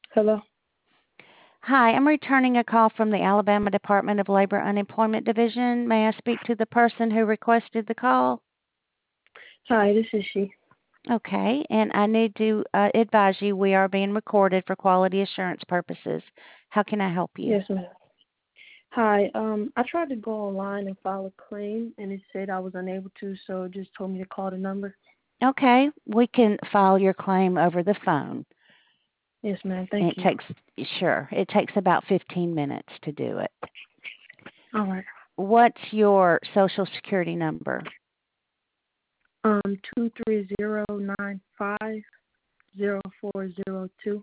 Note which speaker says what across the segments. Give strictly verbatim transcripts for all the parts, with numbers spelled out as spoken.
Speaker 1: Hello.
Speaker 2: Hi, I'm returning a call from the Alabama Department of Labor Unemployment Division. May I speak to the person who requested the call?
Speaker 1: Hi, this is she.
Speaker 2: Okay, and I need to uh, advise you we are being recorded for quality assurance purposes. How can I help you?
Speaker 1: Yes, ma'am. Hi. Um, I tried to go online and file a claim, and it said I was unable to, so it just told me to call the number.
Speaker 2: Okay, we can file your claim over the phone.
Speaker 1: Yes, ma'am.
Speaker 2: And
Speaker 1: Thank
Speaker 2: it
Speaker 1: you.
Speaker 2: takes, sure, it takes about fifteen minutes to do it.
Speaker 1: All right.
Speaker 2: What's your social security number?
Speaker 1: Um, two three zero nine five zero four zero two.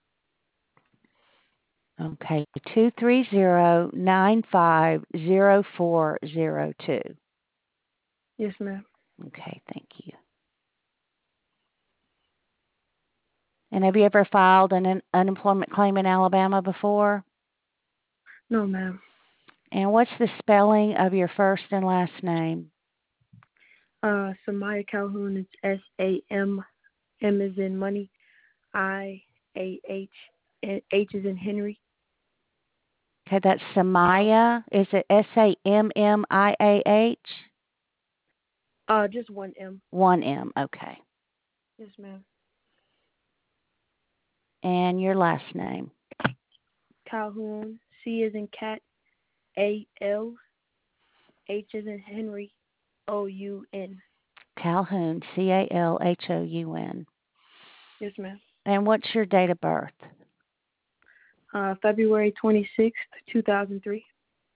Speaker 2: Okay, two three zero nine five zero four zero two.
Speaker 1: Yes, ma'am.
Speaker 2: Okay, thank you. And have you ever filed an un- unemployment claim in Alabama before?
Speaker 1: No, ma'am.
Speaker 2: And what's the spelling of your first and last name?
Speaker 1: Uh, Samaya Calhoun is S A M. M is in money. I A H. H is in Henry.
Speaker 2: Okay, that's Samaya. Is it S A M M I A H?
Speaker 1: Uh, just one M.
Speaker 2: One M, okay.
Speaker 1: Yes, ma'am.
Speaker 2: And your last name?
Speaker 1: Calhoun. C is in cat. A L. H is in Henry. O U N.
Speaker 2: Calhoun, C A L H O U N.
Speaker 1: Yes, ma'am.
Speaker 2: And what's your date of birth?
Speaker 1: Uh, February twenty-sixth, two thousand three.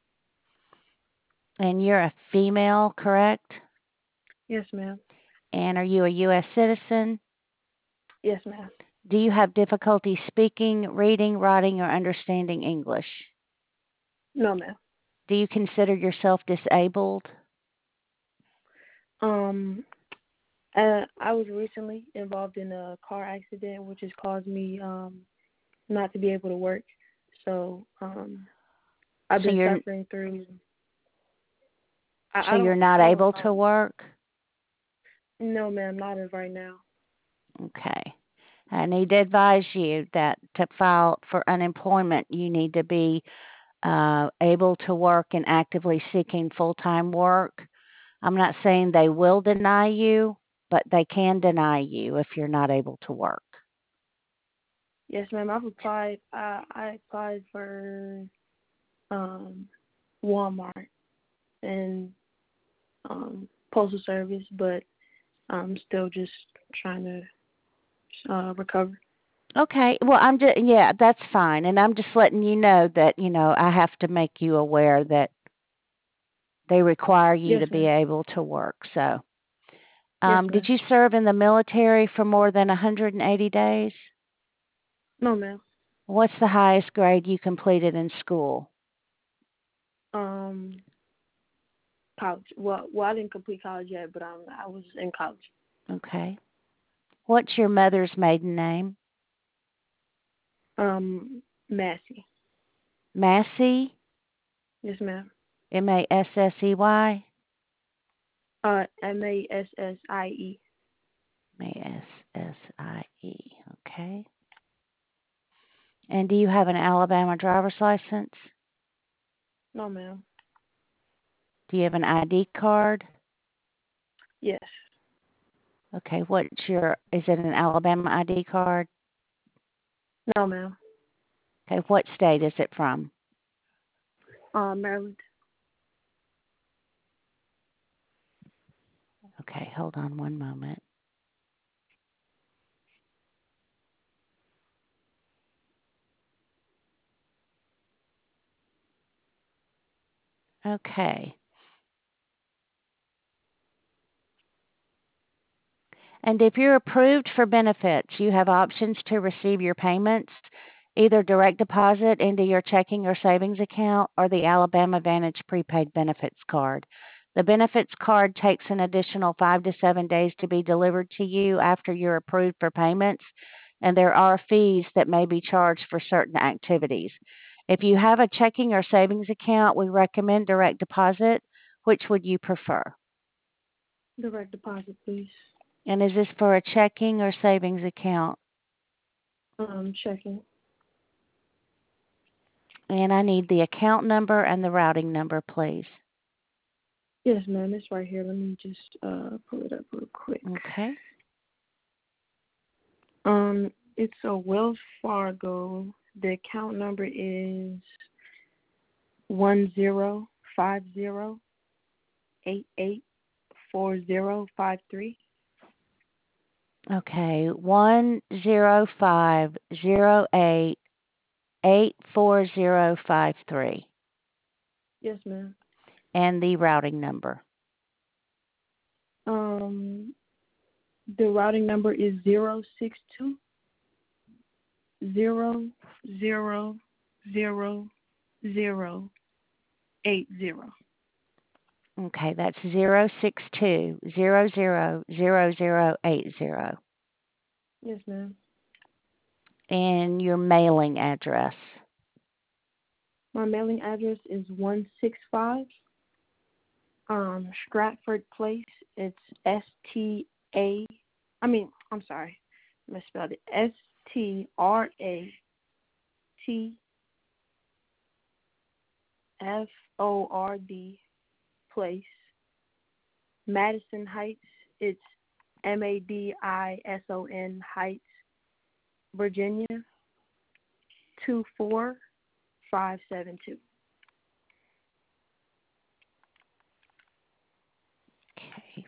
Speaker 2: And you're a female, correct?
Speaker 1: Yes, ma'am.
Speaker 2: And are you a U S citizen?
Speaker 1: Yes, ma'am.
Speaker 2: Do you have difficulty speaking, reading, writing, or understanding English?
Speaker 1: No, ma'am.
Speaker 2: Do you consider yourself disabled?
Speaker 1: Um, uh, I was recently involved in a car accident, which has caused me um not to be able to work. So um, I've
Speaker 2: So
Speaker 1: been
Speaker 2: you're
Speaker 1: suffering through. I,
Speaker 2: so
Speaker 1: I
Speaker 2: you're
Speaker 1: don't.
Speaker 2: not
Speaker 1: I don't.
Speaker 2: able to
Speaker 1: Um,
Speaker 2: work?
Speaker 1: no, ma'am. Not as right now.
Speaker 2: Okay. I need to advise you that to file for unemployment, you need to be uh, able to work and actively seeking full time work. I'm not saying they will deny you, but they can deny you if you're not able to work.
Speaker 1: Yes, ma'am. I've applied. I I applied for um Walmart and um postal service, but I'm still just trying to uh, recover.
Speaker 2: Okay. Well, I'm just, yeah, that's fine. And I'm just letting you know that, you know, I have to make you aware that they require you
Speaker 1: Yes,
Speaker 2: to be
Speaker 1: ma'am.
Speaker 2: able to work. So,
Speaker 1: Yes,
Speaker 2: um, did
Speaker 1: ma'am.
Speaker 2: you serve in the military for more than one hundred eighty days?
Speaker 1: No, ma'am.
Speaker 2: What's the highest grade you completed in school?
Speaker 1: Um, college. Well, well, I didn't complete college yet, but um, I was in college.
Speaker 2: Okay. What's your mother's maiden name?
Speaker 1: Um, Massey.
Speaker 2: Massey?
Speaker 1: Yes, ma'am.
Speaker 2: M A S S E Y?
Speaker 1: Uh, M A S S I E.
Speaker 2: M A S S I E. Okay. And do you have an Alabama driver's license?
Speaker 1: No, ma'am.
Speaker 2: Do you have an I D card?
Speaker 1: Yes.
Speaker 2: Okay. What's your, is it an Alabama I D card?
Speaker 1: No, ma'am.
Speaker 2: Okay. What state is it from?
Speaker 1: Uh, Maryland.
Speaker 2: Okay. Hold on one moment. Okay. And if you're approved for benefits, you have options to receive your payments, either direct deposit into your checking or savings account or the Alabama Advantage prepaid benefits card. The benefits card takes an additional five to seven days to be delivered to you after you're approved for payments, and there are fees that may be charged for certain activities. If you have a checking or savings account, we recommend direct deposit. Which would you prefer?
Speaker 1: Direct deposit, please.
Speaker 2: And is this for a checking or savings account?
Speaker 1: Um, checking.
Speaker 2: And I need the account number and the routing number, please.
Speaker 1: Yes, ma'am. It's right here. Let me just uh pull it up real quick.
Speaker 2: Okay.
Speaker 1: Um, it's a Wells Fargo. The account number is one zero five zero eight eight four zero five three.
Speaker 2: Okay. One zero five zero eight eight four zero five three.
Speaker 1: Yes, ma'am.
Speaker 2: And the routing number.
Speaker 1: Um, the routing number is zero six two zero zero zero zero eight zero.
Speaker 2: Okay, that's zero six two zero zero zero zero eight zero.
Speaker 1: Yes, ma'am.
Speaker 2: And your mailing address.
Speaker 1: My mailing address is one six five um Stratford Place. It's S T A. I mean, I'm sorry, I misspelled it. S T R A T F O R D Place, Madison Heights. It's M A D I S O N Heights, Virginia, two four five seven two.
Speaker 2: Okay.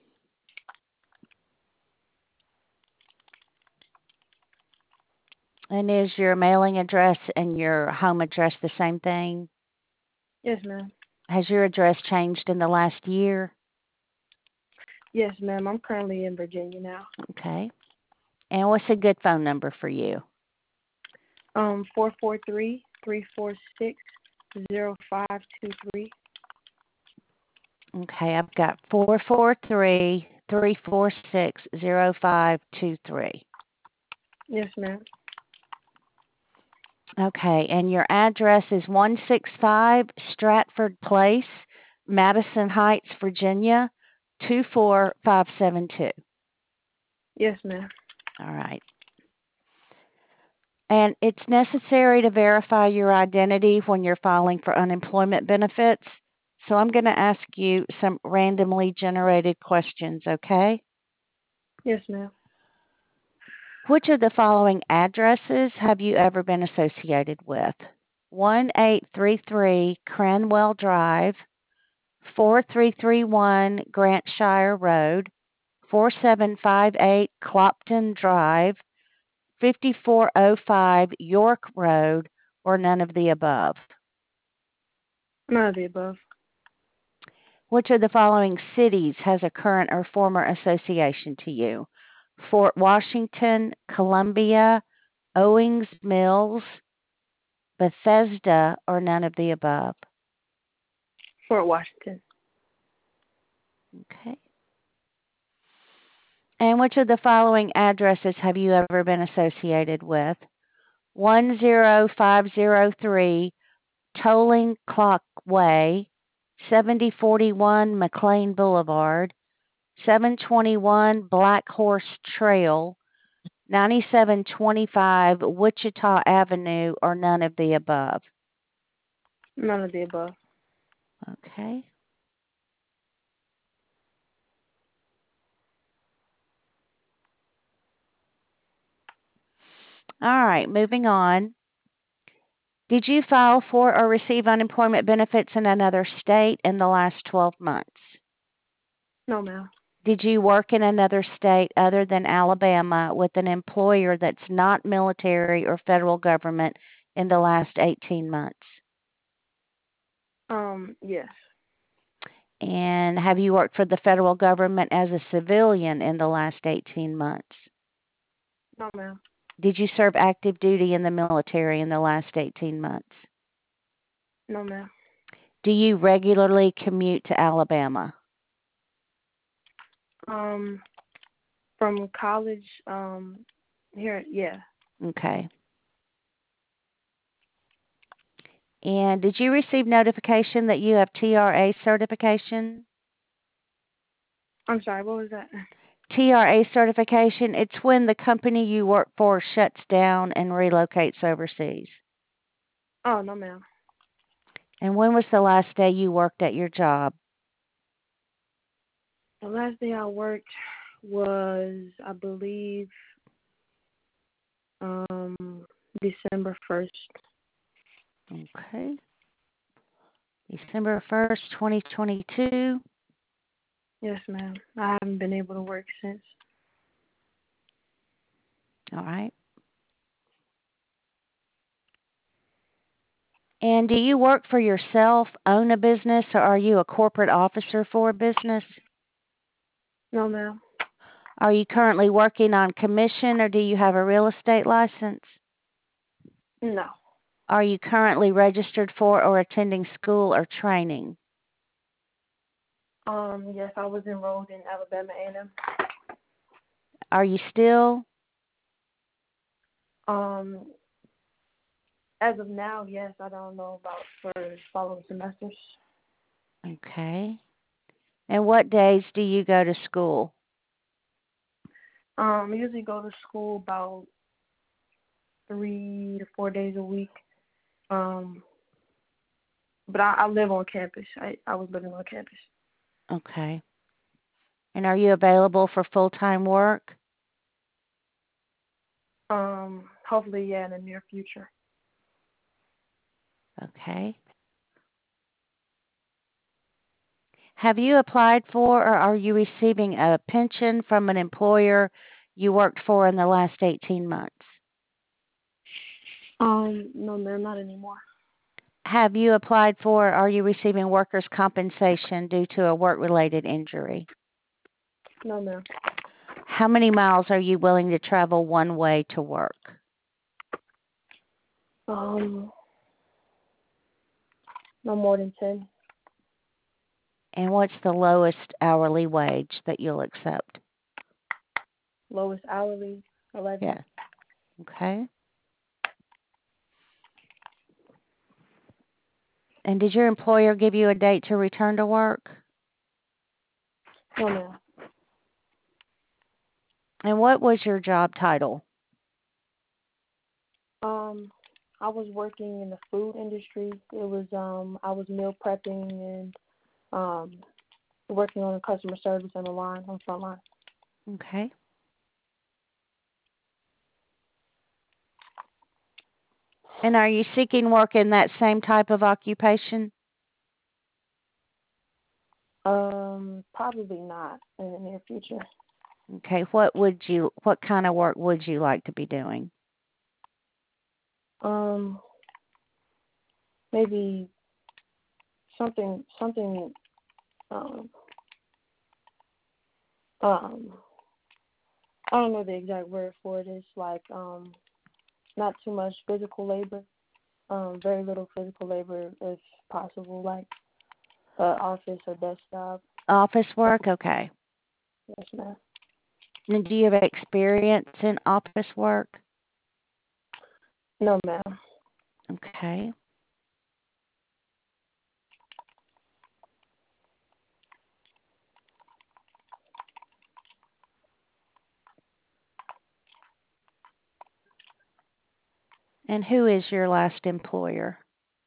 Speaker 2: And is your mailing address and your home address the same thing?
Speaker 1: Yes, ma'am.
Speaker 2: Has your address changed in the last year?
Speaker 1: Yes, ma'am. I'm currently in Virginia now.
Speaker 2: Okay. And what's a good phone number for you?
Speaker 1: Um, four four three three four six zero five two three.
Speaker 2: Okay, I've got four four three three four six zero five two three.
Speaker 1: Yes, ma'am.
Speaker 2: Okay, and your address is one six five Stratford Place, Madison Heights, Virginia, two four five seven two.
Speaker 1: Yes, ma'am.
Speaker 2: All right. And it's necessary to verify your identity when you're filing for unemployment benefits. So I'm going to ask you some randomly generated questions, okay?
Speaker 1: Yes, ma'am.
Speaker 2: Which of the following addresses have you ever been associated with? one eight three three Cranwell Drive, four three three one Grantshire Road, four seven five eight Clopton Drive, fifty-four oh five York Road, or none of the above?
Speaker 1: None of the above.
Speaker 2: Which of the following cities has a current or former association to you? Fort Washington, Columbia, Owings Mills, Bethesda, or none of the above?
Speaker 1: Fort Washington.
Speaker 2: Okay. And which of the following addresses have you ever been associated with? one zero five zero three Tolling Clock Way, seventy forty-one McLean Boulevard, seven twenty-one Black Horse Trail, ninety-seven twenty-five Wichita Avenue, or none of the above?
Speaker 1: None of the above.
Speaker 2: Okay. All right, moving on. Did you file for or receive unemployment benefits in another state in the last twelve months?
Speaker 1: No, ma'am.
Speaker 2: Did you work in another state other than Alabama with an employer that's not military or federal government in the last eighteen months?
Speaker 1: Um, yes.
Speaker 2: And have you worked for the federal government as a civilian in the last eighteen months?
Speaker 1: No, ma'am.
Speaker 2: Did you serve active duty in the military in the last eighteen months?
Speaker 1: No, ma'am.
Speaker 2: Do you regularly commute to Alabama?
Speaker 1: Um, from college, um, here, yeah.
Speaker 2: Okay. And did you receive notification that you have T R A certification?
Speaker 1: I'm sorry, what was that?
Speaker 2: T R A certification, it's when the company you work for shuts down and relocates overseas.
Speaker 1: Oh, no, ma'am.
Speaker 2: And when was the last day you worked at your job?
Speaker 1: The last day I worked was, I believe, um, December first.
Speaker 2: Okay. December first, twenty twenty-two.
Speaker 1: Yes, ma'am. I haven't been able to work since.
Speaker 2: All right. And do you work for yourself, own a business, or are you a corporate officer for a business?
Speaker 1: No, ma'am.
Speaker 2: Are you currently working on commission or do you have a real estate license?
Speaker 1: No.
Speaker 2: Are you currently registered for or attending school or training?
Speaker 1: Um, yes, I was enrolled in Alabama A and M.
Speaker 2: Are you still?
Speaker 1: Um, as of now, yes. I don't know about for following semesters.
Speaker 2: Okay. And what days do you go to school?
Speaker 1: Um, I usually go to school about three to four days a week. Um, but I, I live on campus. I, I was living on campus.
Speaker 2: Okay. And are you available for full-time work?
Speaker 1: Um, hopefully, yeah, in the near future.
Speaker 2: Okay. Have you applied for or are you receiving a pension from an employer you worked for in the last eighteen months?
Speaker 1: Um, no, ma'am, not anymore.
Speaker 2: Have you applied for or are you receiving workers' compensation due to a work-related injury?
Speaker 1: No, ma'am.
Speaker 2: How many miles are you willing to travel one way to work?
Speaker 1: Um, no more than ten.
Speaker 2: And what's the lowest hourly wage that you'll accept?
Speaker 1: Lowest hourly, eleven.
Speaker 2: Yeah. Okay. And did your employer give you a date to return to work?
Speaker 1: No, ma'am.
Speaker 2: And what was your job title?
Speaker 1: Um, I was working in the food industry. It was um, I was meal prepping and um, working on the customer service on the line, on front line.
Speaker 2: Okay. And are you seeking work in that same type of occupation?
Speaker 1: Um, probably not in the near future.
Speaker 2: Okay. What would you what kind of work would you like to be doing?
Speaker 1: Um, maybe something, something, um, um, I don't know the exact word for it. It's like um, not too much physical labor. Um, very little physical labor if possible, like uh, office or desk job.
Speaker 2: Office work? Okay.
Speaker 1: Yes, ma'am.
Speaker 2: And do you have experience in office work?
Speaker 1: No, ma'am.
Speaker 2: Okay. And who is your last employer?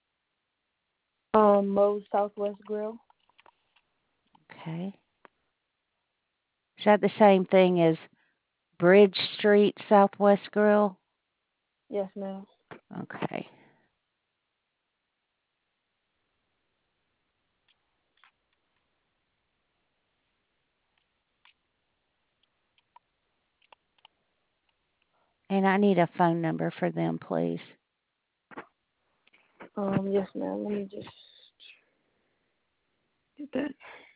Speaker 1: Um, Moe's Southwest Grill.
Speaker 2: Okay. Is that the same thing as Bridge Street Southwest Grill?
Speaker 1: Yes, ma'am.
Speaker 2: Okay. And I need a phone number for them, please.
Speaker 1: Um, yes, ma'am. Let me just get that.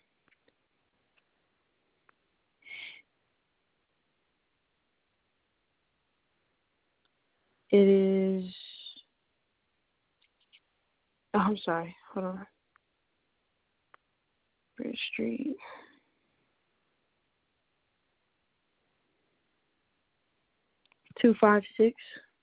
Speaker 1: It is. Oh, I'm sorry. Hold on. Bridge Street. Two five six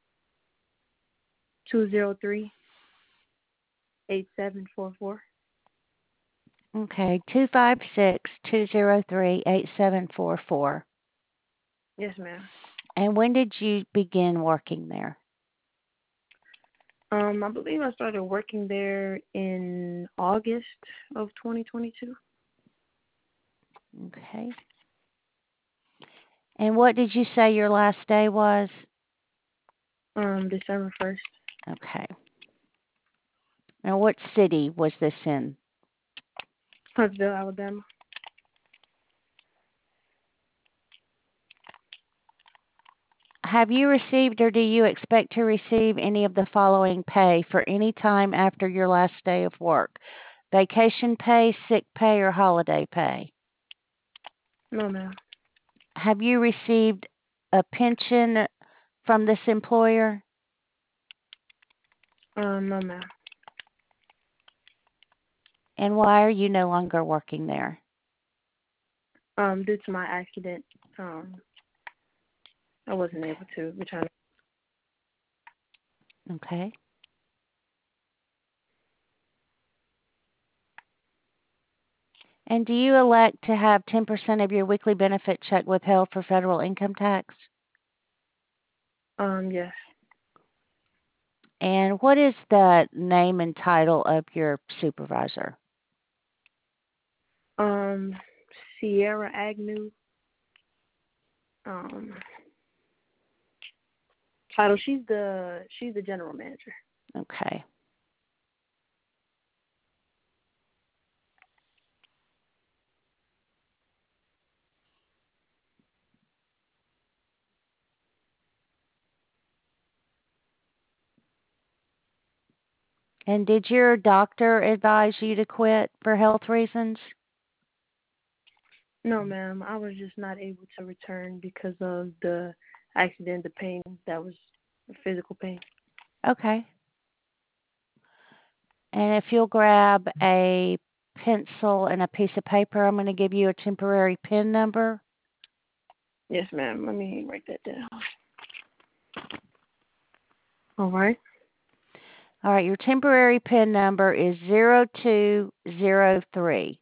Speaker 1: two zero three eight seven four four.
Speaker 2: Okay, two five six, two zero three, eight seven four four.
Speaker 1: Yes, ma'am.
Speaker 2: And when did you begin working there?
Speaker 1: Um, I believe I started working there in August of twenty twenty-two.
Speaker 2: Okay. And what did you say your last day was?
Speaker 1: Um, December first.
Speaker 2: Okay. Now, what city was this in?
Speaker 1: Huntsville, Alabama.
Speaker 2: Have you received or do you expect to receive any of the following pay for any time after your last day of work? Vacation pay, sick pay, or holiday pay?
Speaker 1: No, ma'am.
Speaker 2: Have you received a pension from this employer?
Speaker 1: Um, no, ma'am.
Speaker 2: And why are you no longer working there?
Speaker 1: Um, due to my accident, um, I wasn't able to return.
Speaker 2: Okay. And do you elect to have ten percent of your weekly benefit check withheld for federal income tax?
Speaker 1: Um, yes.
Speaker 2: And what is the name and title of your supervisor?
Speaker 1: Um, Sierra Agnew. Um, title. She's the she's the general manager.
Speaker 2: Okay. And did your doctor advise you to quit for health reasons?
Speaker 1: No, ma'am. I was just not able to return because of the accident, the pain that was physical pain.
Speaker 2: Okay. And if you'll grab a pencil and a piece of paper, I'm going to give you a temporary PIN number.
Speaker 1: Yes, ma'am. Let me write that down. All right.
Speaker 2: All right, your temporary PIN number is zero two zero three.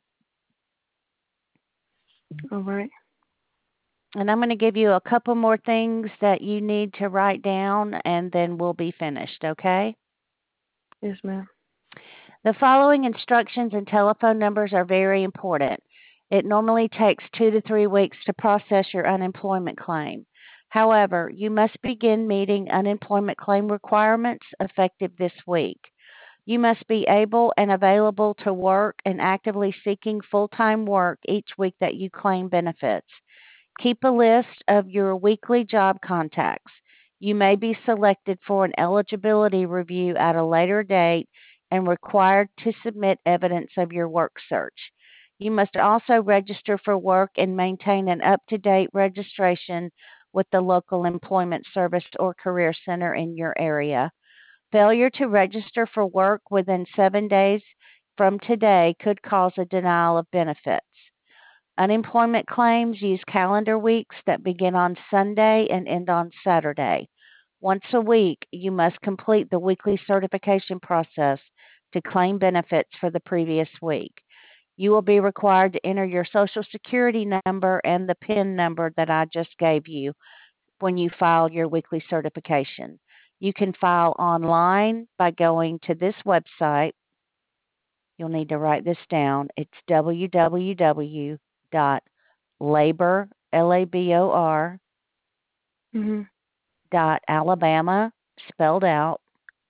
Speaker 1: All right.
Speaker 2: And I'm going to give you a couple more things that you need to write down, and then we'll be finished, okay?
Speaker 1: Yes, ma'am.
Speaker 2: The following instructions and telephone numbers are very important. It normally takes two to three weeks to process your unemployment claim. However, you must begin meeting unemployment claim requirements effective this week. You must be able and available to work and actively seeking full-time work each week that you claim benefits. Keep a list of your weekly job contacts. You may be selected for an eligibility review at a later date and required to submit evidence of your work search. You must also register for work and maintain an up to date registration with the local employment service or career center in your area. Failure to register for work within seven days from today could cause a denial of benefits. Unemployment claims use calendar weeks that begin on Sunday and end on Saturday. Once a week, you must complete the weekly certification process to claim benefits for the previous week. You will be required to enter your Social Security number and the PIN number that I just gave you when you file your weekly certification. You can file online by going to this website. You'll need to write this down. It's w w w dot labor, L A B O R,
Speaker 1: Mhm.
Speaker 2: dot Alabama, spelled out,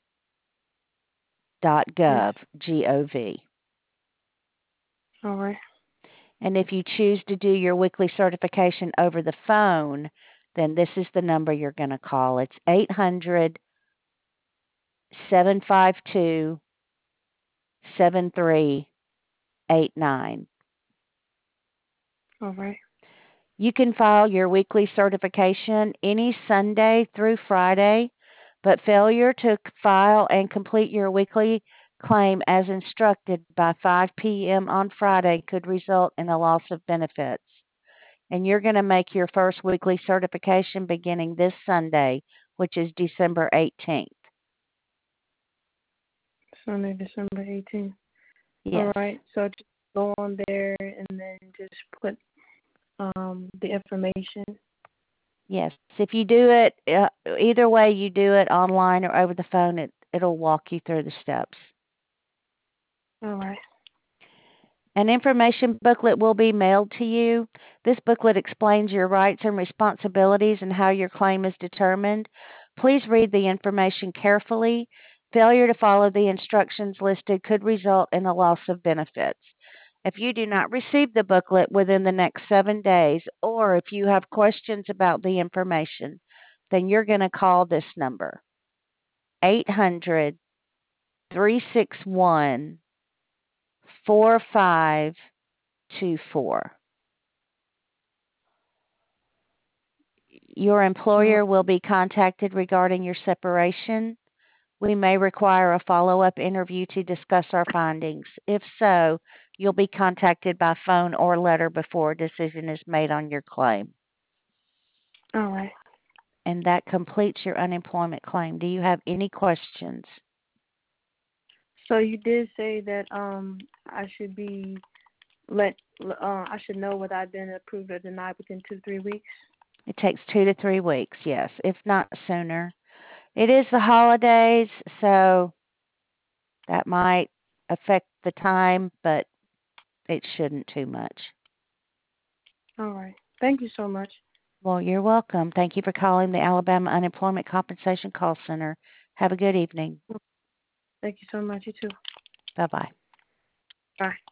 Speaker 2: dot
Speaker 1: Yes.
Speaker 2: gov, G O V.
Speaker 1: All right.
Speaker 2: And if you choose to do your weekly certification over the phone, then this is the number you're going to call. It's eight hundred, seven five two, seven three eight nine.
Speaker 1: All right.
Speaker 2: You can file your weekly certification any Sunday through Friday, but failure to file and complete your weekly claim as instructed by five p.m. on Friday could result in a loss of benefits. And you're going to make your first weekly certification beginning this Sunday, which is December eighteenth.
Speaker 1: Sunday, December eighteenth. All
Speaker 2: Yes.
Speaker 1: right. So just go on there and then just put um the information
Speaker 2: Yes. If you do it, uh, either way you do it online or over the phone, it, it'll walk you through the steps.
Speaker 1: All right.
Speaker 2: An information booklet will be mailed to you. This booklet explains your rights and responsibilities and how your claim is determined. Please read the information carefully. Failure to follow the instructions listed could result in a loss of benefits. If you do not receive the booklet within the next seven days, or if you have questions about the information, then you're going to call this number, eight hundred, three six one, four five two four. Your
Speaker 1: All right.
Speaker 2: employer will be contacted regarding your separation. We may require a follow-up interview to discuss our findings. If so, you'll be contacted by phone or letter before a decision is made on your claim.
Speaker 1: All right.
Speaker 2: And that completes your unemployment claim. Do you have any questions?
Speaker 1: So you did say that um I should be let uh I should know whether I've been approved or denied within two to three weeks.
Speaker 2: It takes two to three weeks, yes, if not sooner. It is the holidays, so that might affect the time, but it shouldn't too much.
Speaker 1: All right. Thank you so much.
Speaker 2: Well, you're welcome. Thank you for calling the Alabama Unemployment Compensation Call Center. Have a good evening.
Speaker 1: Thank you so much. You too.
Speaker 2: Bye bye.
Speaker 1: Bye.